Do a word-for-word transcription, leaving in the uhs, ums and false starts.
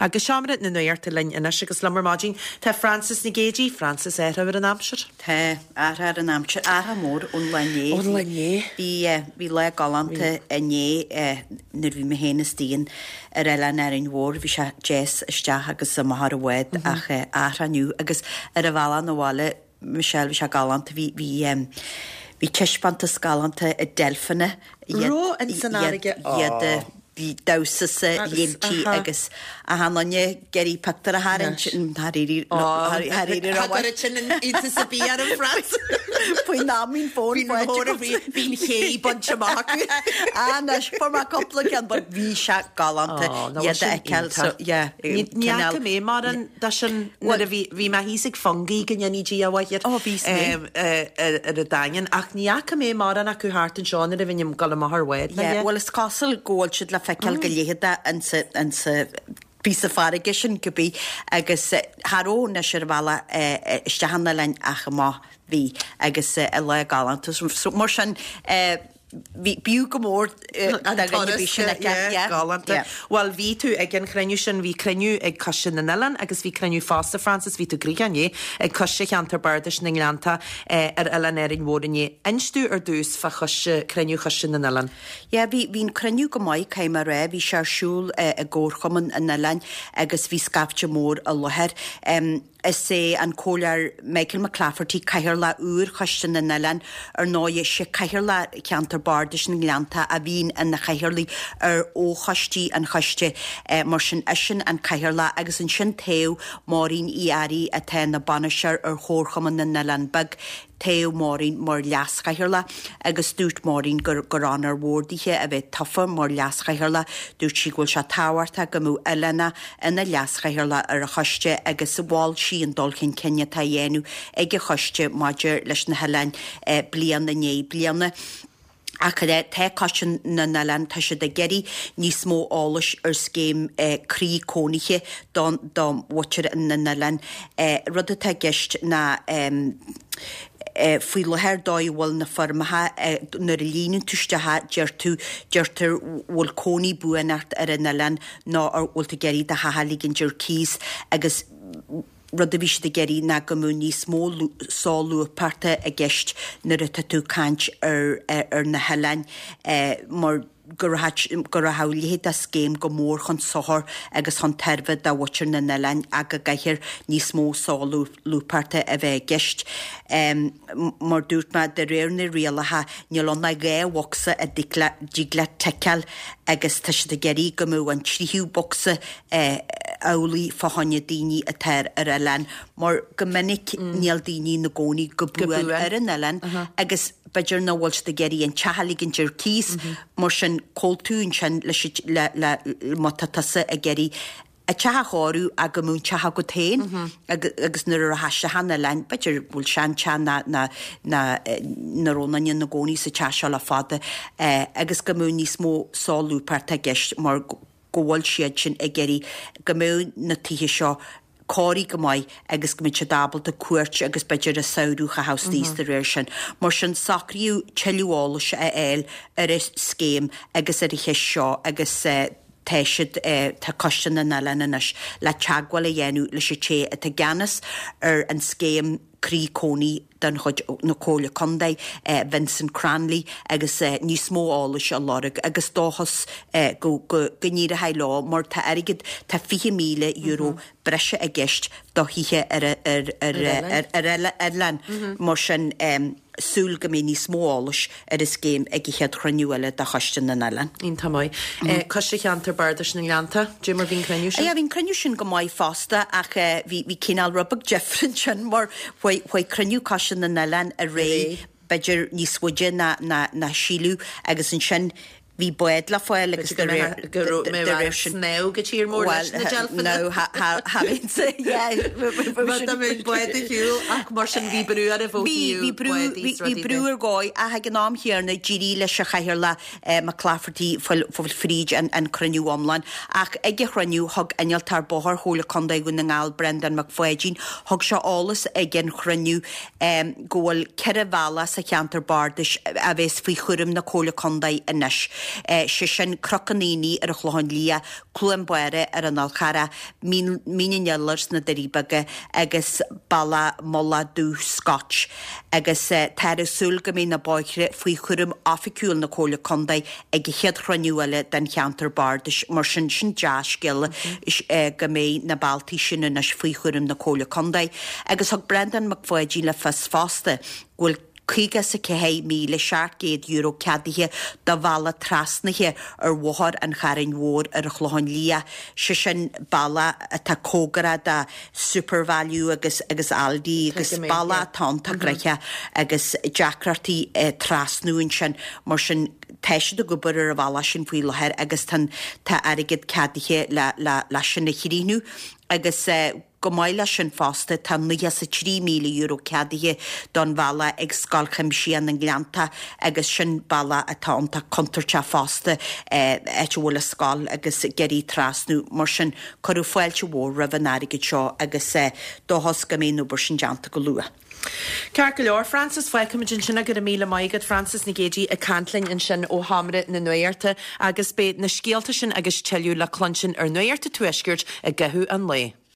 agus seamra na nuirta linn ina agus lamar mágin tá Francis na Géji, Francis ar ar an amsir. Tá ar ar an amsir ar amór ón lané. Ón lané. Bhí bhí le galanta ané nar bhí me héna stíon ar eile ar an mhór bhí se jazz isteach agus sa mahar wed ach ar aniu agus ar a bhela na bháile Michelle bhí se galanta bhí bhí bhí tiispanta scalanta a delfine. Ró an san aige. Iad Bhí dawsasa léimtí agus a hanne gerí pactar a harin harírí harírí Hagar into sa bí ar an France. Pwy na mín fôn Bhín ché bunch amach. Anas for ma couple gan but bhí se galanta iad a eceil so yeah. Níach mé mar an da sin bhí ma hísigh fungi gannne dí a bhair ar a dain ach níach mé mar an acu hart an seán a bhíim gal mar weid. Well is castle ggóil siad le feiciil go léhéada an sa bí sa farige sin go bí agus Haró na sir bhela istehanna lein acha má bhí agus a le galantas mar sin bíú go mór galanta. Well ví tú ag an creniu sin bhí creniu ag cosisian na Nillan agus bhí creniu fásta Francis ví tú Grígané ag cosise cheantar bardas na Nglanta ar Ellen ar in mórdané. Instú ar dús fa cosise creniu cosisian na Nillan? Ja, bhín creniu go maiid caiim a ré, bhí searsúl a ggóchaman in Nillan agus bhí scafte mór a loher. Is sé an cólar Michael McClafferty caithir le úr cosisian na Nillan ar náid sé caithir le ceantar bardas na Nglanta a bhín in na caithirlaí ar ó chostí an choiste mar sin isin an caithirla agus an sin taobh márín iari a tá na baniseir ar chórchaman na Nillan bag taobh márín mar leascaithirla agus dúirt márín gur gur ar mhórdaithe a bheith tafa mar leascaithirla dúirt si ghfuil se táhairta go mú Elena ina leascaithirla ar a choiste agus bháil si an dulcinn cinne tá dhéanú ag a choiste maidir leis na Helen blian na né blianna. Ac ydy, te cosyn na Nillan, ta sydd y geri nis mô olys ar sgêm cri cóniche don watcher yn na Nillan. Rydw ta gysht na fwy loher doi wal na fformaha na'r línyn tushtaha jertu jertur wal cóni buanart ar y Nillan na ar wal ta geri da hahalig yn jerkis agus Rydw i sydd geri na gymwn ni smol solw parte a gest na rytatw cant ar, ar na Helen mor gyrhawliad a sgêm go mór chun sohor agus chun terfyd a watcher na Nillan ag a gaithir ní smó solw lúparte a bheith gest. Mor dúirt ma de réir na rialaha nílonna gé woksa a digla tecal agus ta sydd geri gymw an tríhiú boxa awli fahanya dini a ter ar Ellen mar gymennig mm. níl dini na goni gobúan ar an Ellen agus bydr na walsh de geri an chahalig an jerkis mar sin coltún sin le matatasa a geri a chaha chorú a gymwn chaha go tain agus nyr a hasha hanna lein bydr bwyl sian chan na na na na ronan na goni sa chasha la fada agus gymwn nis mo solú parta gest mar góil siad sin a geri gymwn na tíhe seo córi gymai agus gymryd se dabal da cuairt agus bydr a saurú cha haus dís da réir sin. Mar sin sacriú cheliúála se a eil ar is sgém agus ar i his seo agus teisiid ta costan na Nillan inis le teagwal a dhéanú le se ché a ta ganas ar an sgém crí cóni dan chud na cóla condai Vincent Cranley agus ní smó ála se lorug agus dóchas go gníir a hailá mar ta erigid ta fiche míle euro brese a gist do hiche ar Ellen mar sin súl go mé ní smó álas ar is céim ag ichead chruniúile da chostan na Nillan. Ín tamai. Cosiste cheantar bardas na Nglanta? Jimmer vín creniu sin? Ja, vín creniu sin go mai fásta ach vi cínál rubag Jeffrin sin mar hoi creniu costan na Nillan a ré bydr ní swydje na sílú agus an sin vi boed la foel agus de réir sneu go tír mór na gelfna. No, having se, yeah. But da mynd boed y hiwl ac mar sin vi brú ar y fo hiw. Vi brú ar goi a hag an am hier na giri le se chair la McClafferty fol fríd an creniu omlan ach ag chreniu hog anial tar bohar hóla conda gwn na ngal Brendan McFuegin hog se alles ag an chreniu gol cerevala sa cheantar bardish a ves fi churum na hóla conda inis. sé sin crocaníní ar a chláin lia clúan buire ar an alchara míneallars na daríbaga agus balla molla dú Scotch agus teirasúl go mí na báithre faoi churum áficúil na cóla condaid ag chead chroniúile den cheantar bardis mar sin sin deascil go mé na baltí sinna na faoi churum na cóla condaid agus thug Brendan McFoydí le fas fásta ghfuil Cuiga sa cehé míle seaartgéad euro cadithe da bhela trasnathe ar bhthar an charin mhór ar a chláin lia se sin balla tá cógara da supervalue agus agus Aldi agus balla tánta greiche agus Jackartí trasnúin sin mar sin teisi do gobar ar a bhela sin faoi lethir agus tan tá airigid cadithe le sin na chiríú agus go maiile sin fásta tá nuas sa trí míle euro cadithe don bhela ag scalcham sian an gleanta agus sin balla atánta contarte fásta éit bhfuil a scáil agus geirí trasnú mar sin choú foiilte mhór ra bhan airigid seo agus dóthas go méú bar sin deanta go lua. Cear go leor Francis Fuicamidjin sinna gur a míle maigad Francis na gédí a cantlainn in sin ó hamre na nuirte agus bé na scéalta sin agus teú le clonsin ar nuirte tuisgirt a gathú an lé.